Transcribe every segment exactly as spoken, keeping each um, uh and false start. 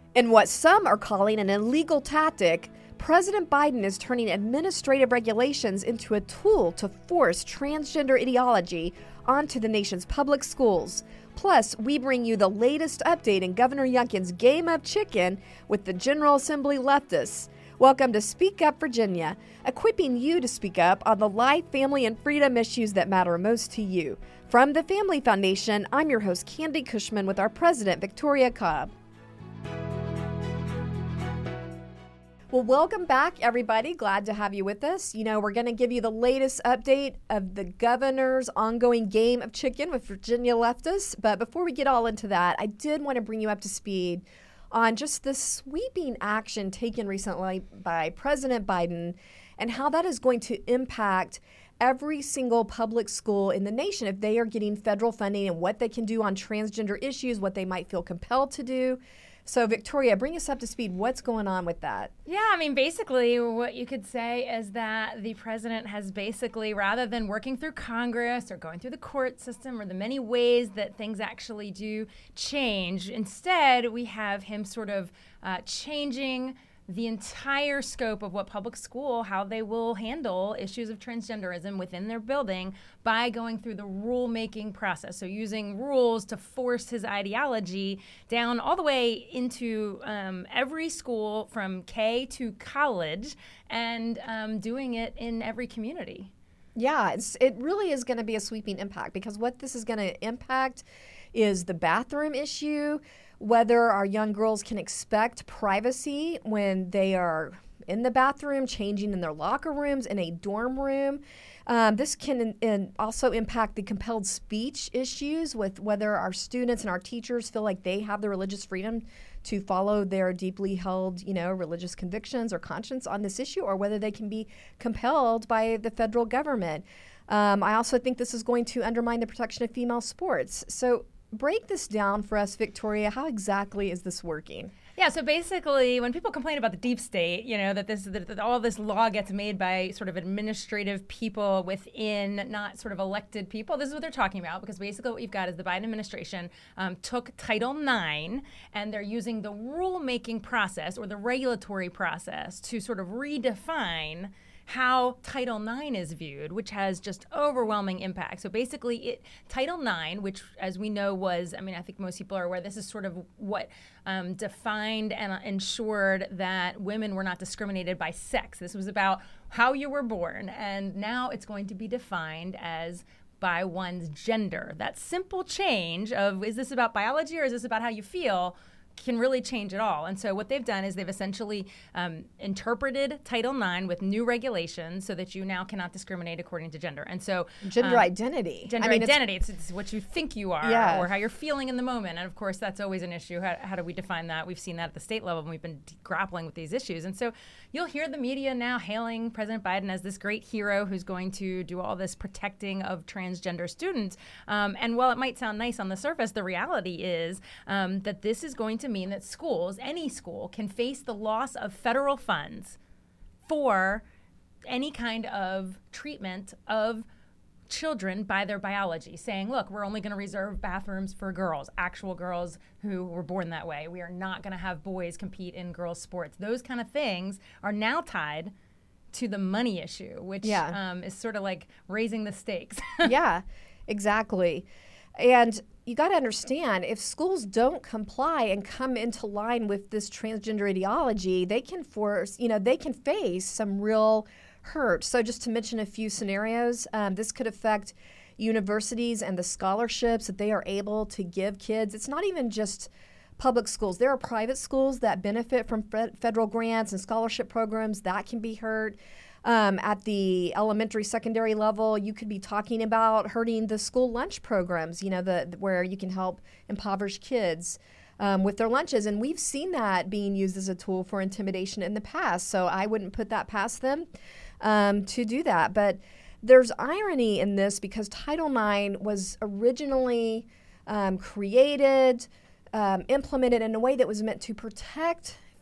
In what some are calling an illegal tactic, President Biden is turning administrative regulations into a tool to force transgender ideology onto the nation's public schools. Plus, we bring you the latest update in Governor Youngkin's game of chicken with the General Assembly leftists. Welcome to Speak Up Virginia, equipping you to speak up on the life, family, and freedom issues that matter most to you. From the Family Foundation, I'm your host, Candy Cushman, with our president, Victoria Cobb. Well, welcome back, everybody. Glad to have you with us. You know, we're going to give you the latest update of the governor's ongoing game of chicken with Virginia leftists. But before we get all into that, I did want to bring you up to speed on just the sweeping action taken recently by President Biden and how that is going to impact every single public school in the nation if they are getting federal funding and what they can do on transgender issues, what they might feel compelled to do. So, Victoria, bring us up to speed. What's going on with that? Yeah, I mean, basically what you could say is that the president has basically, rather than working through Congress or going through the court system or the many ways that things actually do change, instead we have him sort of uh, changing the entire scope of what public school, how they will handle issues of transgenderism within their building by going through the rulemaking process. So using rules to force his ideology down all the way into um, every school from K to college and um, doing it in every community. Yeah, it's, it really is going to be a sweeping impact because what this is going to impact is the bathroom issue, whether our young girls can expect privacy when they are in the bathroom, changing in their locker rooms, in a dorm room. Um, this can in, in also impact the compelled speech issues with whether our students and our teachers feel like they have the religious freedom to follow their deeply held, you know, religious convictions or conscience on this issue, or whether they can be compelled by the federal government. Um, I also think this is going to undermine the protection of female sports. So break this down for us, Victoria. How exactly is this working? Yeah, so basically, when people complain about the deep state, you know, that this that, that all this law gets made by sort of administrative people within, not sort of elected people, this is what they're talking about, because basically what you've got is the Biden administration um, took Title nine, and they're using the rulemaking process or the regulatory process to sort of redefine how Title nine is viewed, which has just overwhelming impact. So basically, it, Title nine, which, as we know, was, I mean, I think most people are aware, this is sort of what um, defined and uh, ensured that women were not discriminated by sex. This was about how you were born, and now it's going to be defined as by one's gender. That simple change of, is this about biology or is this about how you feel, can really change it all. And so what they've done is they've essentially um, interpreted Title nine with new regulations so that you now cannot discriminate according to gender. And so gender um, identity. Gender I mean, identity. It's, it's what you think you are, yeah. or how you're feeling in the moment. And of course, that's always an issue. How, how do we define that? We've seen that at the state level, and we've been grappling with these issues. And so you'll hear the media now hailing President Biden as this great hero who's going to do all this protecting of transgender students. Um, and while it might sound nice on the surface, the reality is um, that this is going to mean that schools, any school, can face the loss of federal funds for any kind of treatment of children by their biology, saying, look, we're only going to reserve bathrooms for girls, actual girls who were born that way. We are not going to have boys compete in girls' sports. Those kind of things are now tied to the money issue, which yeah. um, is sort of like raising the stakes. Yeah, exactly. And you got to understand, if schools don't comply and come into line with this transgender ideology, they can force, you know, they can face some real hurt. So just to mention a few scenarios, um, this could affect universities and the scholarships that they are able to give kids. It's not even just public schools. There are private schools that benefit from fe- federal grants and scholarship programs that can be hurt. Um, at the elementary, secondary level, you could be talking about hurting the school lunch programs, you know, the, where you can help impoverished kids um, with their lunches. And we've seen that being used as a tool for intimidation in the past. So I wouldn't put that past them um, to do that. But there's irony in this because Title nine was originally um, created, um, implemented in a way that was meant to protect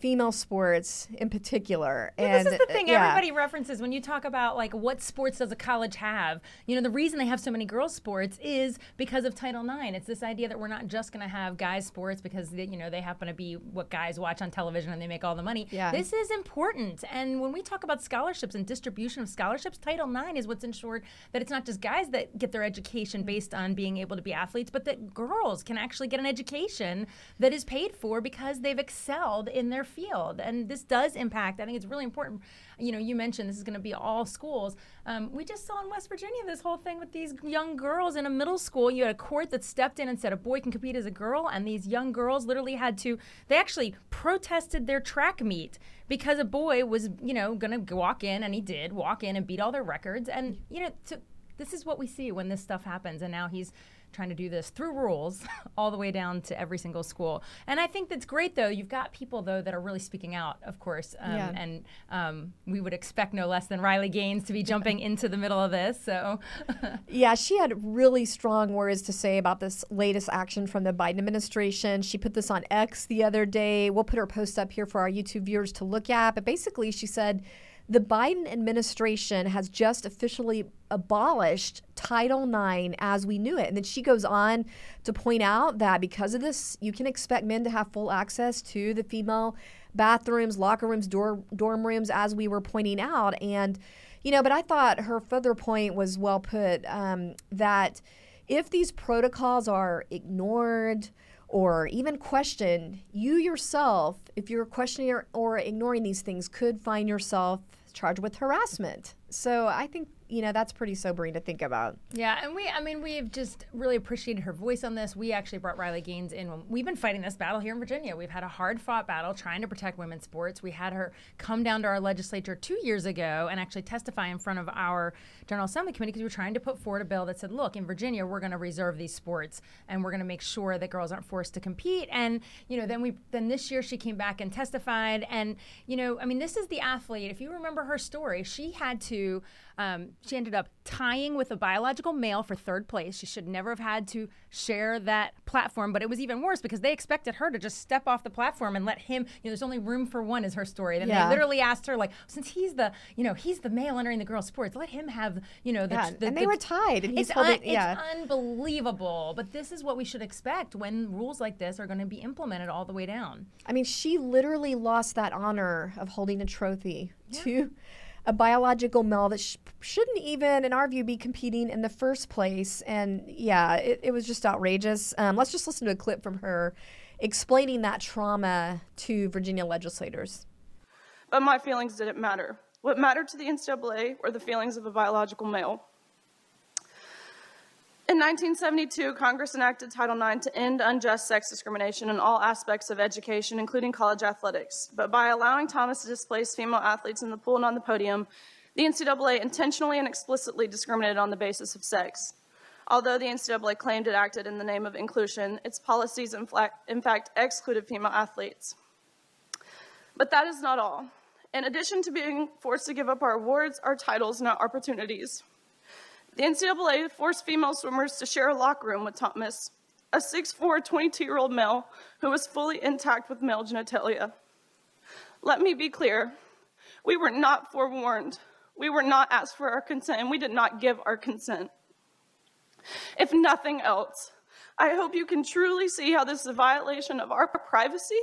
female sports in particular. Well, and this is the thing uh, yeah. everybody references when you talk about like what sports does a college have. You know, the reason they have so many girls sports is because of Title nine. It's this idea that we're not just going to have guys sports because they, you know they happen to be what guys watch on television and they make all the money. Yeah. This is important. And when we talk about scholarships and distribution of scholarships, Title nine is what's ensured that it's not just guys that get their education based on being able to be athletes, but that girls can actually get an education that is paid for because they've excelled in their field. And this does impact, I think it's really important. You know, you mentioned this is going to be all schools. Um, we just saw in West Virginia this whole thing with these young girls in a middle school. You had a court that stepped in and said a boy can compete as a girl, and these young girls literally had to, they actually protested their track meet because a boy was, you know, going to walk in, and he did walk in and beat all their records. And, you know, to, this is what we see when this stuff happens, and now he's trying to do this through rules all the way down to every single school. And I think that's great, though. You've got people, though, that are really speaking out, of course. Um, Yeah. And um, we would expect no less than Riley Gaines to be jumping into the middle of this. So, Yeah, she had really strong words to say about this latest action from the Biden administration. She put this on X the other day. We'll put her post up here for our YouTube viewers to look at. But basically, she said, the Biden administration has just officially abolished Title nine as we knew it. And then she goes on to point out that because of this, you can expect men to have full access to the female bathrooms, locker rooms, dorm, dorm rooms, as we were pointing out. And, you know, but I thought her further point was well put, um, that if these protocols are ignored or even questioned, you yourself, if you're questioning or, or ignoring these things, could find yourself charged with harassment. So I think, you know, that's pretty sobering to think about. yeah, and we, I mean, we've just really appreciated her voice on this. We actually brought Riley Gaines in. When we've been fighting this battle here in Virginia. We've had a hard-fought battle trying to protect women's sports. We had her come down to our legislature two years ago and actually testify in front of our General Assembly Committee because we were trying to put forward a bill that said, look, in Virginia, we're going to reserve these sports and we're going to make sure that girls aren't forced to compete. And, you know, then we, then this year she came back and testified. And, you know, I mean, this is the athlete. If you remember her story, she had to, um, she ended up tying with a biological male for third place. She should never have had to share that platform, but it was even worse because they expected her to just step off the platform and let him, you know, there's only room for one is her story. Then Yeah. they literally asked her, like, since he's the, you know, he's the male entering the girls' sports, let him have, you know, the, Yeah, the and they the- were tied, and he's it's, holding, un- yeah. it's unbelievable, but this is what we should expect when rules like this are going to be implemented all the way down. I mean, she literally lost that honor of holding a trophy to a biological male that sh- shouldn't even, in our view, be competing in the first place. And yeah, it, it was just outrageous. Um, let's just listen to a clip from her explaining that trauma to Virginia legislators. But my feelings didn't matter. What mattered to the N C double A were the feelings of a biological male. In nineteen seventy-two, Congress enacted Title nine to end unjust sex discrimination in all aspects of education, including college athletics. But by allowing Thomas to displace female athletes in the pool and on the podium, the N C double A intentionally and explicitly discriminated on the basis of sex. Although the N C double A claimed it acted in the name of inclusion, its policies in fact excluded female athletes. But that is not all. In addition to being forced to give up our awards, our titles, and our opportunities, the N C double A forced female swimmers to share a locker room with Thomas, a six foot four, twenty-two-year-old male who was fully intact with male genitalia. Let me be clear. We were not forewarned. We were not asked for our consent, and we did not give our consent. If nothing else, I hope you can truly see how this is a violation of our privacy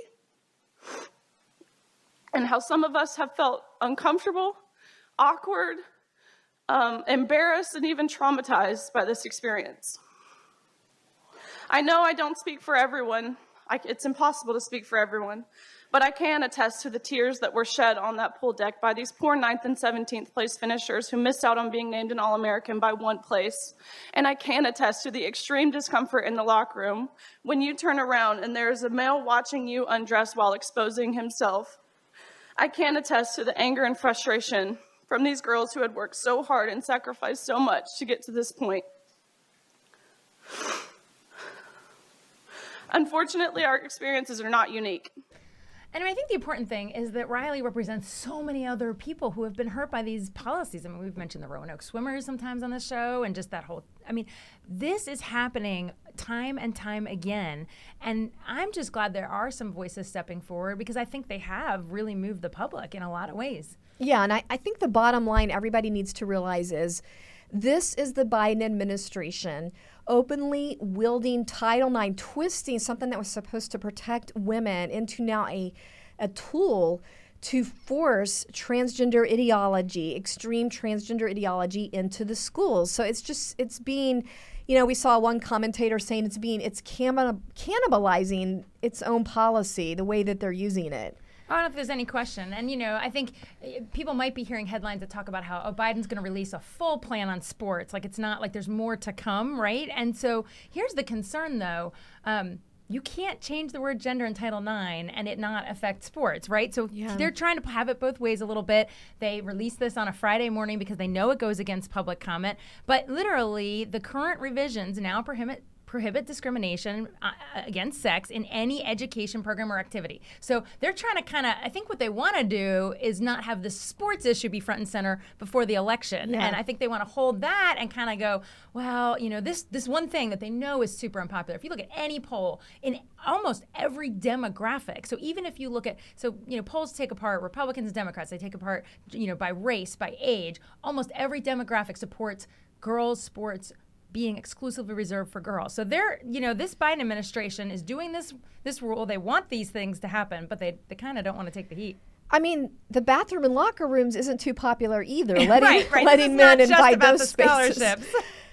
and how some of us have felt uncomfortable, awkward, Um, embarrassed and even traumatized by this experience. I know I don't speak for everyone. I, it's impossible to speak for everyone, but I can attest to the tears that were shed on that pool deck by these poor ninth and seventeenth place finishers who missed out on being named an All-American by one place. And I can attest to the extreme discomfort in the locker room when you turn around and there is a male watching you undress while exposing himself. I can attest to the anger and frustration from these girls who had worked so hard and sacrificed so much to get to this point. Unfortunately, our experiences are not unique. And I think the important thing is that Riley represents so many other people who have been hurt by these policies. I mean, we've mentioned the Roanoke swimmers sometimes on the show and just that whole, I mean, this is happening time and time again. And I'm just glad there are some voices stepping forward because I think they have really moved the public in a lot of ways. Yeah, and I, I think the bottom line everybody needs to realize is this is the Biden administration openly wielding Title nine, twisting something that was supposed to protect women into now a, a tool to force transgender ideology, extreme transgender ideology into the schools. So it's just, it's being, you know, we saw one commentator saying it's being, it's cannib- cannibalizing its own policy, the way that they're using it. I don't know if there's any question. And, you know, I think people might be hearing headlines that talk about how, oh, Biden's going to release a full plan on sports. Like, it's not like there's more to come, right? And so here's the concern, though. Um, you can't change the word gender in Title nine and it not affect sports, right? So yeah. they're trying to have it both ways a little bit. They released this on a Friday morning because they know it goes against public comment. But literally, the current revisions now prohibit prohibit discrimination uh, against sex in any education program or activity. So they're trying to kind of, I think what they want to do is not have the sports issue be front and center before the election. Yeah. And I think they want to hold that and kind of go, well, you know, this this one thing that they know is super unpopular. If you look at any poll in almost every demographic, so even if you look at, so, you know, polls take apart Republicans and Democrats, they take apart, you know, by race, by age, almost every demographic supports girls' sports being exclusively reserved for girls. So they're, you know, this Biden administration is doing this this rule. They want these things to happen, but they, they kind of don't want to take the heat. I mean, the bathroom and locker rooms isn't too popular either, letting, right, right. letting men invite those spaces. Scholarships.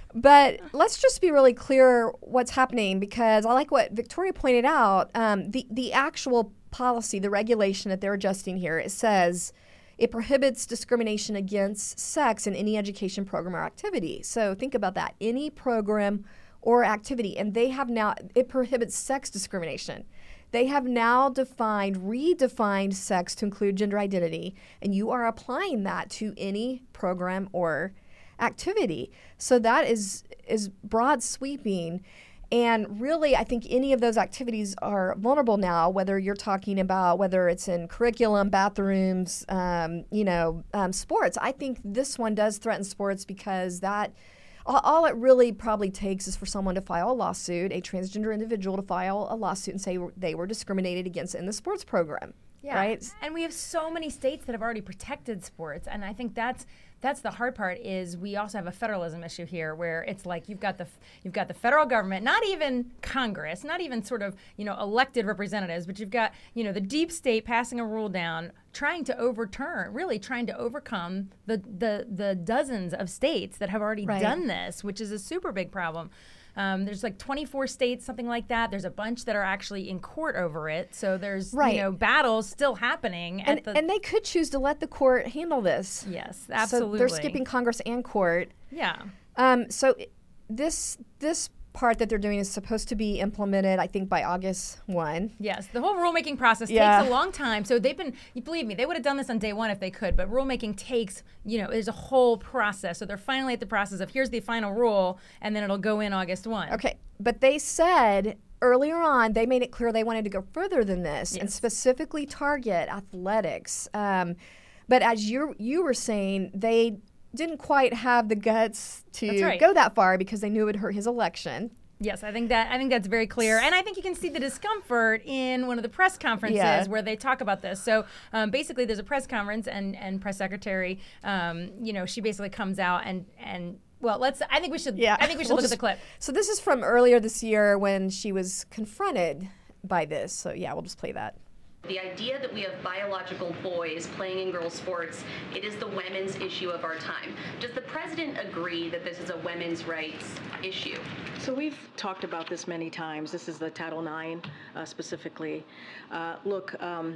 But let's just be really clear what's happening, because I like what Victoria pointed out. Um, the, the actual policy, the regulation that they're adjusting here, it says it prohibits discrimination against sex in any education program or activity. So think about that, any program or activity. And they have now, it prohibits sex discrimination. They have now defined, redefined sex to include gender identity, and you are applying that to any program or activity. So that is is broad sweeping. And really, I think any of those activities are vulnerable now, whether you're talking about whether it's in curriculum, bathrooms, um, you know, um, sports. I think this one does threaten sports because that all, all it really probably takes is for someone to file a lawsuit, a transgender individual to file a lawsuit and say they were discriminated against in the sports program. Yeah. Right? And we have so many states that have already protected sports. And I think that's that's the hard part is we also have a federalism issue here where it's like you've got the you've got the federal government, not even Congress, not even sort of, you know, elected representatives, but you've got, you know, the deep state passing a rule down, trying to overturn, really trying to overcome the the the dozens of states that have already right. done this, which is a super big problem. Um, there's like twenty-four states, something like that. There's a bunch that are actually in court over it. So there's, right. you know, battles still happening. And, at the and they could choose to let the court handle this. Yes, absolutely. So they're skipping Congress and court. Yeah. Um, so this this part that they're doing is supposed to be implemented, I think, by August first. Yes, the whole rulemaking process yeah. takes a long time. So they've been, you believe me, they would have done this on day one if they could, but rulemaking takes, you know, there's a whole process. So they're finally at the process of here's the final rule, and then it'll go in August first. Okay, but they said earlier on, they made it clear they wanted to go further than this Yes. and specifically target athletics. Um, but as you you were saying, they didn't quite have the guts to That's right. go that far because they knew it would hurt his election. Yes, I think that I think that's very clear, and I think you can see the discomfort in one of the press conferences Yeah. where they talk about this. So um, basically, there's a press conference, and and press secretary, um, you know, she basically comes out and and well, let's. I think we should. Yeah, I think we should we'll look just- at the clip. So this is from earlier this year when she was confronted by this. So yeah, we'll just play that. The idea that we have biological boys playing in girls' sports, it is the women's issue of our time. Does the president agree that this is a women's rights issue? So we've talked about this many times. This is the Title nine uh, specifically. Uh, look, um,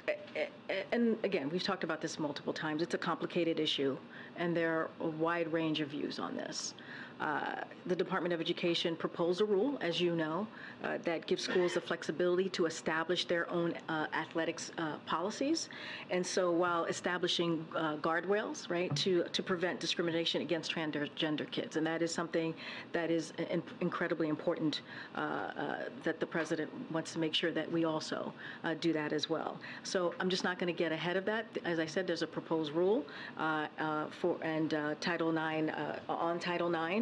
and again, we've talked about this multiple times. It's a complicated issue, and there are a wide range of views on this. Uh, the Department of Education proposed a rule, as you know, uh, that gives schools the flexibility to establish their own uh, athletics uh, policies. And so while establishing uh, guardrails, right, to, to prevent discrimination against transgender kids. And that is something that is in, incredibly important uh, uh, that the president wants to make sure that we also uh, do that as well. So I'm just not going to get ahead of that. As I said, there's a proposed rule uh, uh, for and uh, Title nine, uh, on Title nine.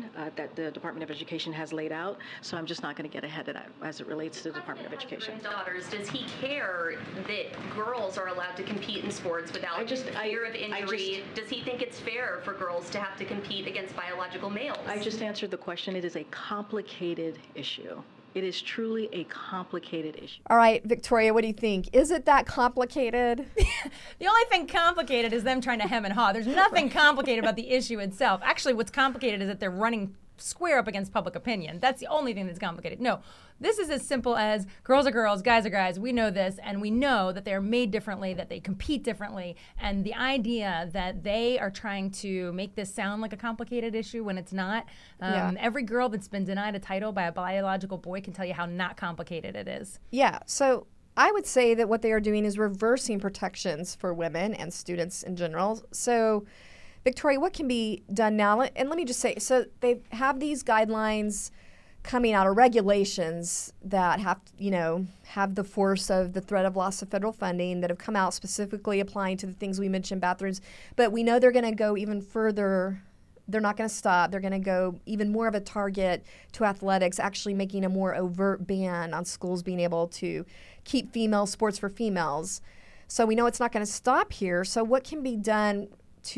uh, that the Department of Education has laid out. So I'm just not going to get ahead of that as it relates to the Department of Education. Daughters, does he care that girls are allowed to compete in sports without I just, fear I, of injury? just, does he think it's fair for girls to have to compete against biological males? I just answered the question. It is a complicated issue. It is truly a complicated issue. All right, Victoria, what do you think? Is it that complicated? The only thing complicated is them trying to hem and haw. There's nothing complicated about the issue itself. Actually, what's complicated is that they're running square up against public opinion. That's the only thing that's complicated. No, this is as simple as girls are girls, guys are guys. We know this, and we know that they're made differently, that they compete differently. And the idea that they are trying to make this sound like a complicated issue when it's not. Um, Yeah. Every girl that's been denied a title by a biological boy can tell you how not complicated it is. Yeah, so I would say that what they are doing is reversing protections for women and students in general. So, Victoria, what can be done now? And let me just say, so they have these guidelines coming out, or regulations that have, you know, have the force of the threat of loss of federal funding, that have come out specifically applying to the things we mentioned, bathrooms. But we know they're going to go even further. They're not going to stop. They're going to go even more of a target to athletics, actually making a more overt ban on schools being able to keep female sports for females. So we know it's not going to stop here. So what can be done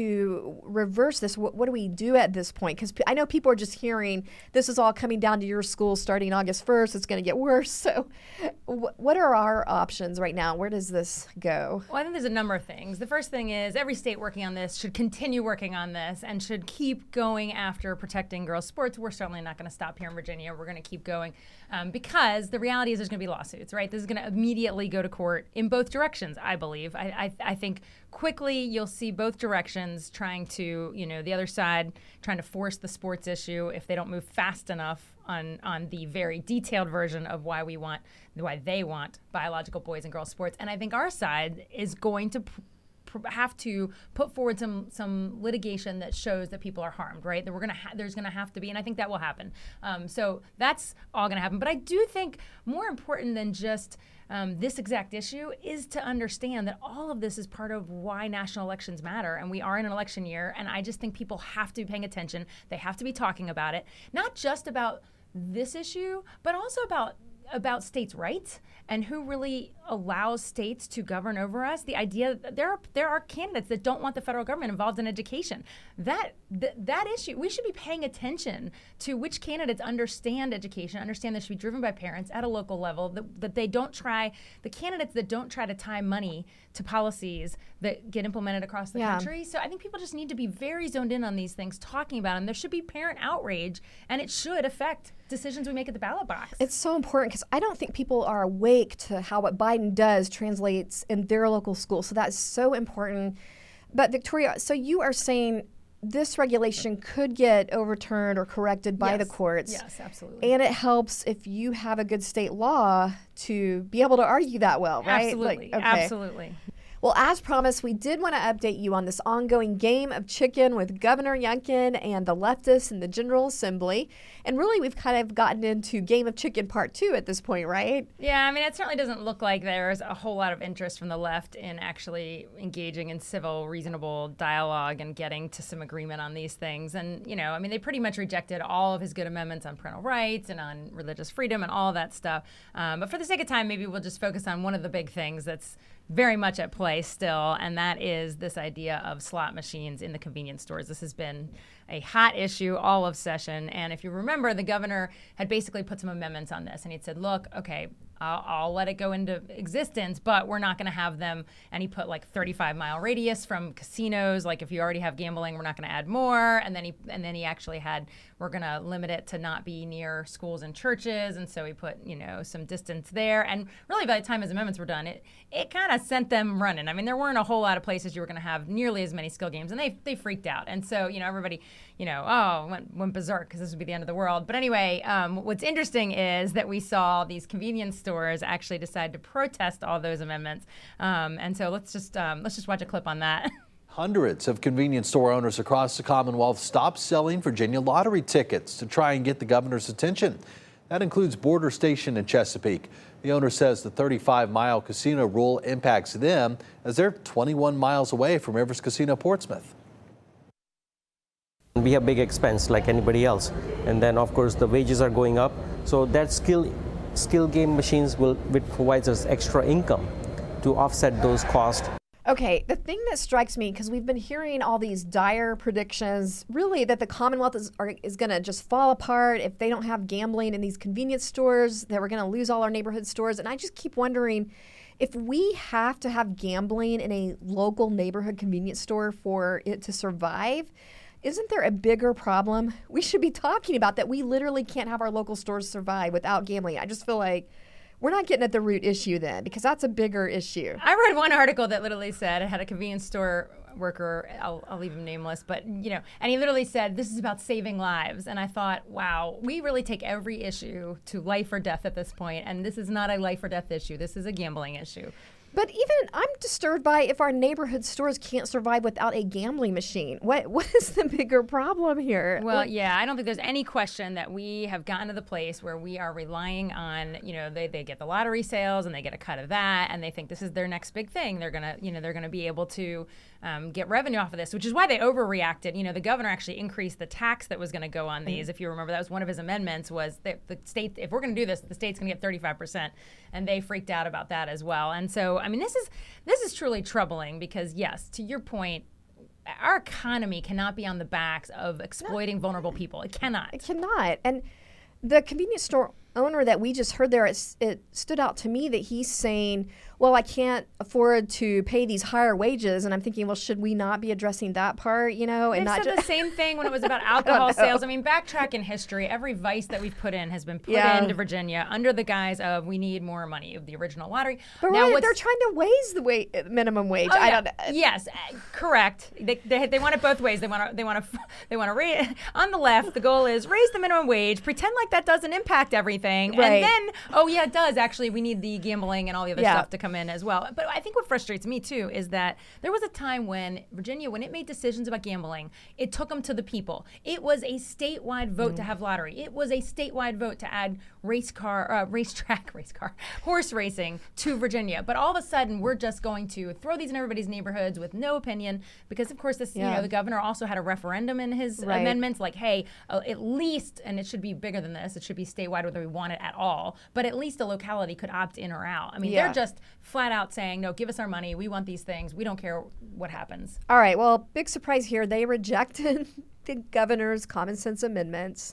to reverse this? What, what do we do at this point? Because I know people are just hearing this is all coming down to your school starting August first. It's going to get worse. So wh- what are our options right now? Where does this go? Well, I think there's a number of things. The first thing is every state working on this should continue working on this and should keep going after protecting girls' sports. We're certainly not going to stop here in Virginia. We're going to keep going um, because the reality is there's going to be lawsuits, right? This is going to immediately go to court in both directions, I believe. I, I, I think quickly you'll see both directions trying to, you know, the other side trying to force the sports issue if they don't move fast enough on on the very detailed version of why we want, why they want biological boys and girls sports. And I think our side is going to pr- pr- have to put forward some some litigation that shows that people are harmed, right? That we're gonna ha- there's gonna have to be, and I think that will happen. Um, so that's all gonna happen. But I do think more important than just Um, this exact issue is to understand that all of this is part of why national elections matter, and we are in an election year, and I just think people have to be paying attention. They have to be talking about it, not just about this issue, but also about about states' rights and who really allows states to govern over us. The idea that there are there are candidates that don't want the federal government involved in education. That th- that issue, we should be paying attention to which candidates understand education, understand that should be driven by parents at a local level, that, that they don't try, the candidates that don't try to tie money to policies that get implemented across the Yeah. country. So I think people just need to be very zoned in on these things, talking about them. There should be parent outrage, and it should affect decisions we make at the ballot box. It's so important because I don't think people are awake to how what Biden does translates in their local school. So that's so important. But Victoria, so you are saying this regulation could get overturned or corrected by Yes. the courts. Yes, absolutely. And it helps if you have a good state law to be able to argue that well, right? Absolutely. Like, okay. Absolutely. Well, as promised, we did want to update you on this ongoing game of chicken with Governor Youngkin and the leftists in the General Assembly. And really, we've kind of gotten into game of chicken part two at this point, right? Yeah, I mean, it certainly doesn't look like there's a whole lot of interest from the left in actually engaging in civil, reasonable dialogue and getting to some agreement on these things. And, you know, I mean, they pretty much rejected all of his good amendments on parental rights and on religious freedom and all of that stuff. Um, but for the sake of time, maybe we'll just focus on one of the big things that's very much at play still, and that is this idea of slot machines in the convenience stores. This has been a hot issue all of session, and if you remember, the governor had basically put some amendments on this, and he'd said, look, okay, I'll, I'll let it go into existence, but we're not going to have them, and he put like thirty-five mile radius from casinos, like if you already have gambling, we're not going to add more, and then he and then he actually had, we're going to limit it to not be near schools and churches, and so he put, you know, some distance there, and really by the time his amendments were done, it it kind of sent them running. I mean, there weren't a whole lot of places you were going to have nearly as many skill games, and they they freaked out, and so, you know, everybody, you know, oh, went, went berserk because this would be the end of the world. But anyway, um, what's interesting is that we saw these convenience stores actually decide to protest all those amendments, um, and so let's just um, let's just watch a clip on that. Hundreds of convenience store owners across the Commonwealth stopped selling Virginia lottery tickets to try and get the governor's attention. That includes Border Station in Chesapeake. The owner says the thirty-five mile casino rule impacts them as they're twenty-one miles away from Rivers Casino Portsmouth. be a big expense like anybody else. And then, of course, the wages are going up. So that skill, skill game machines will, will provide us extra income to offset those costs. Okay, the thing that strikes me, because we've been hearing all these dire predictions, really that the Commonwealth is, are, is going to just fall apart if they don't have gambling in these convenience stores, that we're going to lose all our neighborhood stores. And I just keep wondering, if we have to have gambling in a local neighborhood convenience store for it to survive, isn't there a bigger problem we should be talking about, that we literally can't have our local stores survive without gambling? I just feel like we're not getting at the root issue then, because that's a bigger issue. I read one article that literally said it had a convenience store worker, I'll, I'll leave him nameless, but you know, and he literally said, this is about saving lives. And I thought, wow, we really take every issue to life or death at this point, and this is not a life or death issue. This is a gambling issue. But even I'm disturbed by if our neighborhood stores can't survive without a gambling machine. What what is the bigger problem here? Well, what? yeah, I don't think there's any question that we have gotten to the place where we are relying on, you know, they, they get the lottery sales and they get a cut of that, and they think this is their next big thing. They're gonna, you know, they're gonna be able to um, get revenue off of this, which is why they overreacted. You know, the governor actually increased the tax that was going to go on these. Mm-hmm. If you remember, that was one of his amendments. Was that the state, if we're going to do this, the state's going to get thirty-five percent, and they freaked out about that as well. And so, I mean, this is this is truly troubling because, yes, to your point, our economy cannot be on the backs of exploiting no. vulnerable people. It cannot. It cannot. And the convenience store owner that we just heard there, it, it stood out to me that he's saying, well, I can't afford to pay these higher wages. And I'm thinking, well, should we not be addressing that part, you know? And they not said just the same thing when it was about alcohol I sales. I mean, backtrack in history, every vice that we've put in has been put yeah. into Virginia under the guise of we need more money of the original lottery. But now right, they're trying to raise the wa- minimum wage. Oh, I yeah. don't know. Yes, uh, correct. They, they they want it both ways. They want to they want to they want to raise on the left. The goal is raise the minimum wage, pretend like that doesn't impact everything, right. and then oh yeah, it does actually. We need the gambling and all the other yeah. stuff to come in as well. But I think what frustrates me too is that there was a time when Virginia, when it made decisions about gambling, it took them to the people. It was a statewide vote mm-hmm. to have lottery. It was a statewide vote to add race car, uh, racetrack, race car, horse racing to Virginia. But all of a sudden, we're just going to throw these in everybody's neighborhoods with no opinion, because of course, this yeah. you know the governor also had a referendum in his right. amendments, like, hey, uh, at least, and it should be bigger than this. It should be statewide whether we want it at all. But at least a locality could opt in or out. I mean, yeah. they're just flat out saying, no, give us our money. We want these things. We don't care what happens. All right. Well, big surprise here. They rejected the governor's common sense amendments.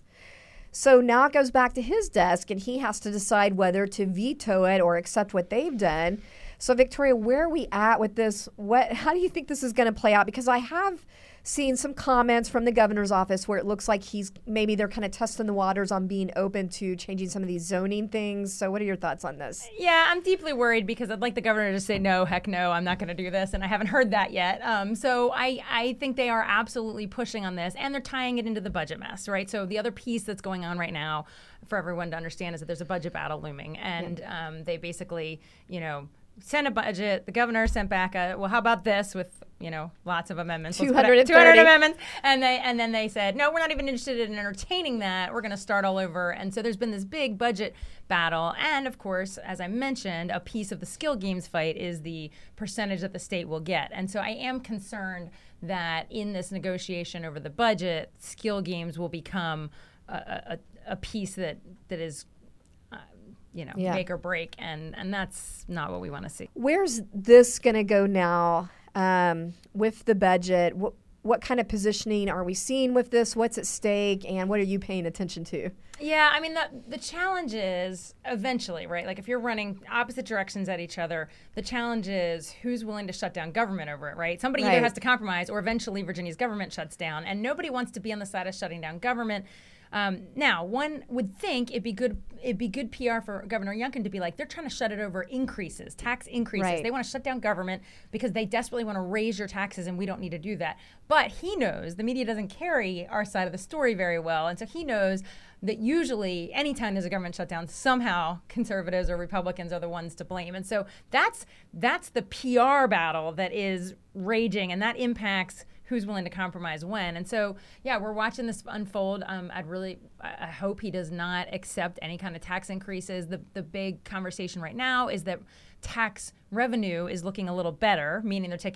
So now it goes back to his desk, and he has to decide whether to veto it or accept what they've done. So, Victoria, where are we at with this? What? How do you think this is going to play out? Because I have seen some comments from the governor's office where it looks like he's maybe they're kind of testing the waters on being open to changing some of these zoning things. So what are your thoughts on this? Yeah, I'm deeply worried because I'd like the governor to say, no, heck no, I'm not going to do this. And I haven't heard that yet. Um, so I, I think they are absolutely pushing on this, and they're tying it into the budget mess, right? So the other piece that's going on right now for everyone to understand is that there's a budget battle looming. And um, they basically, you know, sent a budget. The governor sent back a, well, how about this with, you know, lots of amendments. two hundred two hundred amendments. And they and then they said, no, we're not even interested in entertaining that. We're going to start all over. And so there's been this big budget battle. And of course, as I mentioned, a piece of the skill games fight is the percentage that the state will get. And so I am concerned that in this negotiation over the budget, skill games will become a, a, a piece that that is you know, yeah. make or break, and, and that's not what we want to see. Where's this going to go now um, with the budget? What, what kind of positioning are we seeing with this? What's at stake, and what are you paying attention to? Yeah, I mean, the, the challenge is eventually, right? Like if you're running opposite directions at each other, the challenge is who's willing to shut down government over it, right? Somebody right. either has to compromise, or eventually Virginia's government shuts down, and nobody wants to be on the side of shutting down government. Um, now, one would think it'd be good it'd be good P R for Governor Youngkin to be like, they're trying to shut it over increases, tax increases. Right. They want to shut down government because they desperately want to raise your taxes, and we don't need to do that. But he knows the media doesn't carry our side of the story very well, and so he knows that usually anytime there's a government shutdown, somehow conservatives or Republicans are the ones to blame. And so that's that's the P R battle that is raging, and that impacts who's willing to compromise when. And so, yeah, we're watching this unfold. Um, I'd really, I hope he does not accept any kind of tax increases. The the big conversation right now is that tax revenue is looking a little better, meaning they're taking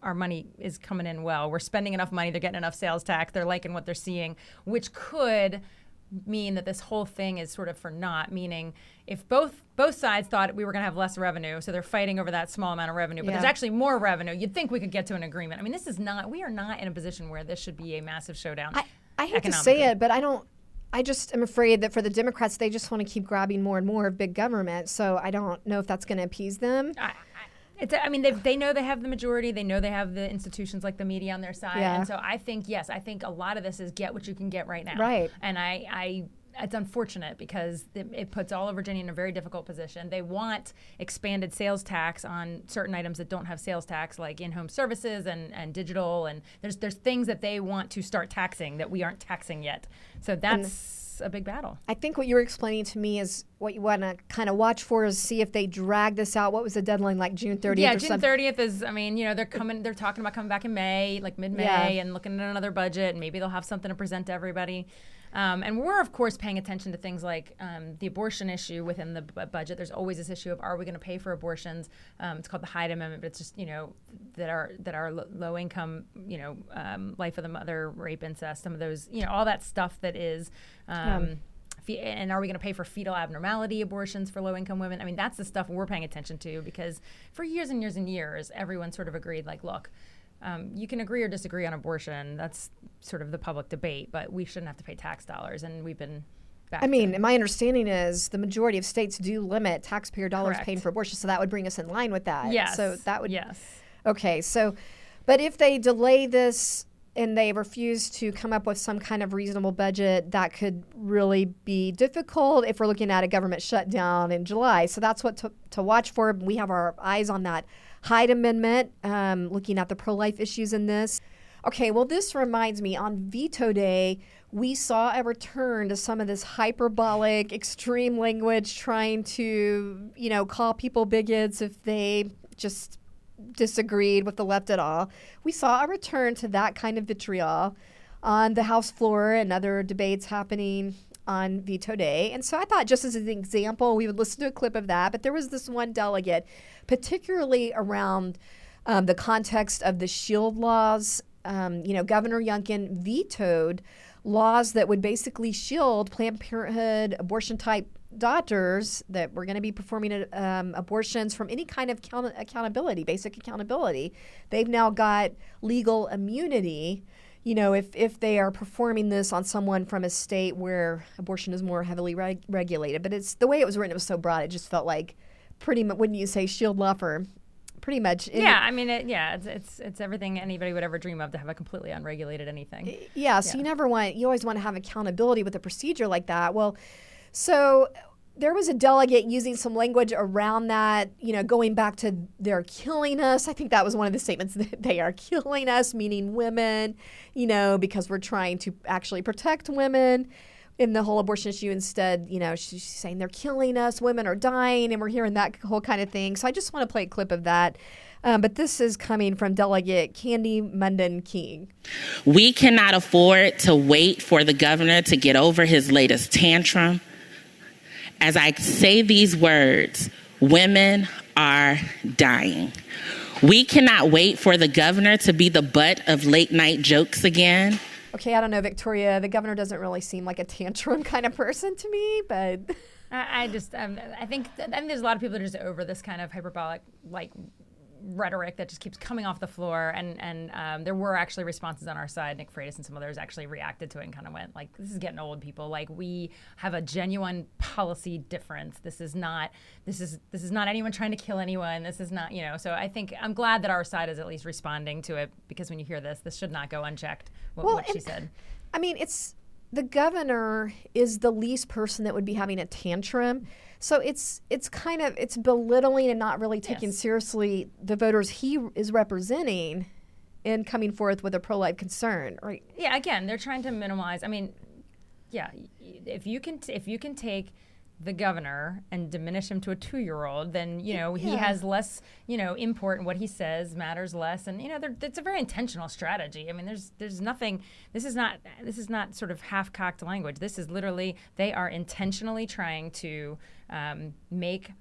our money is coming in well. We're spending enough money. They're getting enough sales tax. They're liking what they're seeing, which could mean that this whole thing is sort of for naught, meaning if both both sides thought we were going to have less revenue, so they're fighting over that small amount of revenue, but Yeah. there's actually more revenue, you'd think we could get to an agreement. I mean, this is not, we are not in a position where this should be a massive showdown. I, I hate to say it, but I don't, I just am afraid that for the Democrats, they just want to keep grabbing more and more of big government. So I don't know if that's going to appease them. I, I, it's, I mean, they they know they have the majority. They know they have the institutions like the media on their side. Yeah. And so I think, yes, I think a lot of this is get what you can get right now. Right. And I, I it's unfortunate because it, it puts all of Virginia in a very difficult position. They want expanded sales tax on certain items that don't have sales tax, like in-home services and, and digital. And there's there's things that they want to start taxing that we aren't taxing yet. So that's a big battle. I think what you were explaining to me is what you want to kind of watch for is see if they drag this out. What was the deadline, like June thirtieth Yeah, or June something? thirtieth is, I mean, you know, they're coming, they're talking about coming back in May, like mid-May, Yeah. and looking at another budget, and maybe they'll have something to present to everybody. Um, and we're, of course, paying attention to things like um, the abortion issue within the b- budget. There's always this issue of, are we going to pay for abortions? Um, it's called the Hyde Amendment, but it's just, you know, that our that our lo- low-income, you know, um, life of the mother, rape, incest, some of those, you know, all that stuff that is. Um, Um. Fe- and are we going to pay for fetal abnormality abortions for low-income women? I mean, that's the stuff we're paying attention to because for years and years and years, everyone sort of agreed, like, look, um, you can agree or disagree on abortion. That's sort of the public debate, but we shouldn't have to pay tax dollars. And we've been back I mean, to, my understanding is the majority of states do limit taxpayer dollars Correct. paying for abortion, so that would bring us in line with that. yes, So that would. yes. Okay, so, but if they delay this and they refuse to come up with some kind of reasonable budget, that could really be difficult if we're looking at a government shutdown in July. So that's what to, to watch for. We have our eyes on that Hyde Amendment, um, looking at the pro-life issues in this. Okay, well, this reminds me, on Veto Day, we saw a return to some of this hyperbolic, extreme language trying to, you know, call people bigots if they just disagreed with the left at all. We saw a return to that kind of vitriol on the House floor and other debates happening on Veto Day. And so I thought, just as an example, we would listen to a clip of that. But there was this one delegate, particularly around um, the context of the SHIELD laws. Um, you know, Governor Youngkin vetoed laws that would basically shield Planned Parenthood, abortion-type doctors that were going to be performing um, abortions from any kind of count- accountability, basic accountability. They've now got legal immunity, you know, if, if they are performing this on someone from a state where abortion is more heavily reg- regulated. But it's the way it was written, it was so broad, it just felt like pretty much, wouldn't you say, SHIELD law for pretty much. Yeah, I mean, it, yeah, it's, it's it's everything anybody would ever dream of to have a completely unregulated anything. Yeah, so Yeah. you never want, you always want to have accountability with a procedure like that. Well, so there was a delegate using some language around that, you know, going back to they're killing us. I think that was one of the statements, that they are killing us, meaning women, you know, because we're trying to actually protect women in the whole abortion issue. Instead, you know, she's saying they're killing us, women are dying, and we're hearing that whole kind of thing. So I just want to play a clip of that. Um, but this is coming from Delegate Candy Munden King. We cannot afford to wait for the governor to get over his latest tantrum. As I say these words, women are dying. We cannot wait for the governor to be the butt of late night jokes again. Okay, I don't know, Victoria. The governor doesn't really seem like a tantrum kind of person to me, but I, I just, um, I think, I think there's a lot of people that are just over this kind of hyperbolic, like, rhetoric that just keeps coming off the floor. And and um, there were actually responses on our side. Nick Freitas and some others actually reacted to it and kind of went, like, this is getting old, people. Like, we have a genuine policy difference. This is not, this is this is not anyone trying to kill anyone. This is not, you know. So I think I'm glad that our side is at least responding to it, because when you hear this, this should not go unchecked, what, well, what she and, said. I mean, it's the governor is the least person that would be having a tantrum. So it's it's kind of, it's belittling and not really taking Yes. seriously the voters he is representing in coming forth with a pro-life concern, right? Yeah, again, they're trying to minimize. I mean, yeah, y- if you can, t- if you can take the governor and diminish him to a two-year-old, then, you know, he Yeah. has less, you know, import, and what he says matters less. And, you know, they're- it's a very intentional strategy. I mean, there's there's nothing. This is not this is not sort of half-cocked language. This is literally, they are intentionally trying to um, make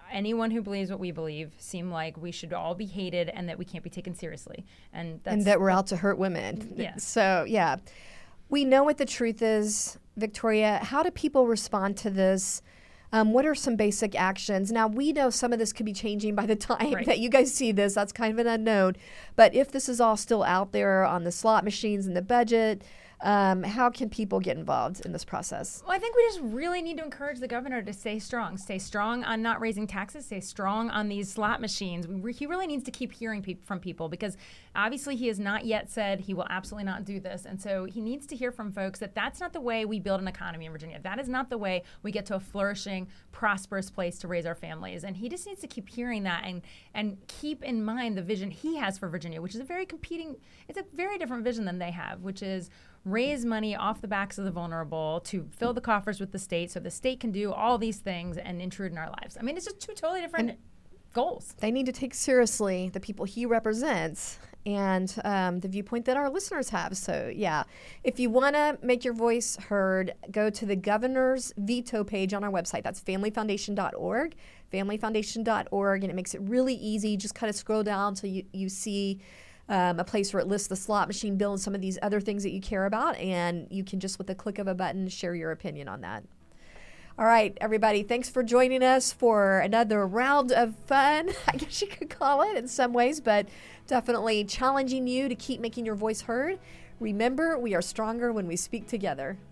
anyone who believes what we believe seem like we should all be hated and that we can't be taken seriously. And, that's, and that we're out to hurt women. Yeah. So, yeah. We know what the truth is, Victoria. How do people respond to this? Um, what are some basic actions? Now, we know some of this could be changing by the time right. that you guys see this. That's kind of an unknown. But if this is all still out there on the slot machines and the budget, Um, how can people get involved in this process? Well, I think we just really need to encourage the governor to stay strong. Stay strong on not raising taxes. Stay strong on these slot machines. We re- he really needs to keep hearing pe- from people because obviously he has not yet said he will absolutely not do this. And so he needs to hear from folks that that's not the way we build an economy in Virginia. That is not the way we get to a flourishing, prosperous place to raise our families. And he just needs to keep hearing that and, and keep in mind the vision he has for Virginia, which is a very competing, it's a very different vision than they have, which is raise money off the backs of the vulnerable to fill the coffers with the state so the state can do all these things and intrude in our lives. I mean, it's just two totally different and goals. They need to take seriously the people he represents and um, the viewpoint that our listeners have. So, yeah, if you want to make your voice heard, go to the governor's veto page on our website. That's family foundation dot org, family foundation dot org, and it makes it really easy. Just kind of scroll down till you, you see Um, a place where it lists the slot machine bill and some of these other things that you care about, and you can just, with the click of a button, share your opinion on that. All right, everybody, thanks for joining us for another round of fun, I guess you could call it in some ways, but definitely challenging you to keep making your voice heard. Remember, we are stronger when we speak together.